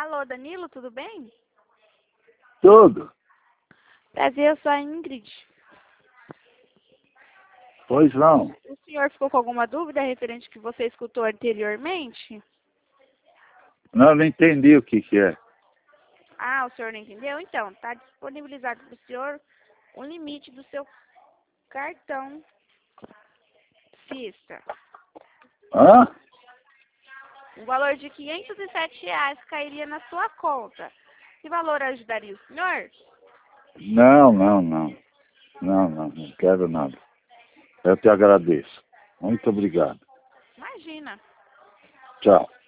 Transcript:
Alô, Danilo, tudo bem? Tudo. Prazer, eu sou a Ingrid. Pois não. O senhor ficou com alguma dúvida referente ao que você escutou anteriormente? Não entendi o que é. Ah, o senhor não entendeu? Então, está disponibilizado para o senhor o limite do seu cartão Vista. Hã? Um valor de R$ 507 cairia na sua conta. Esse valor ajudaria o senhor? Não quero nada. Eu te agradeço. Muito obrigado. Imagina. Tchau.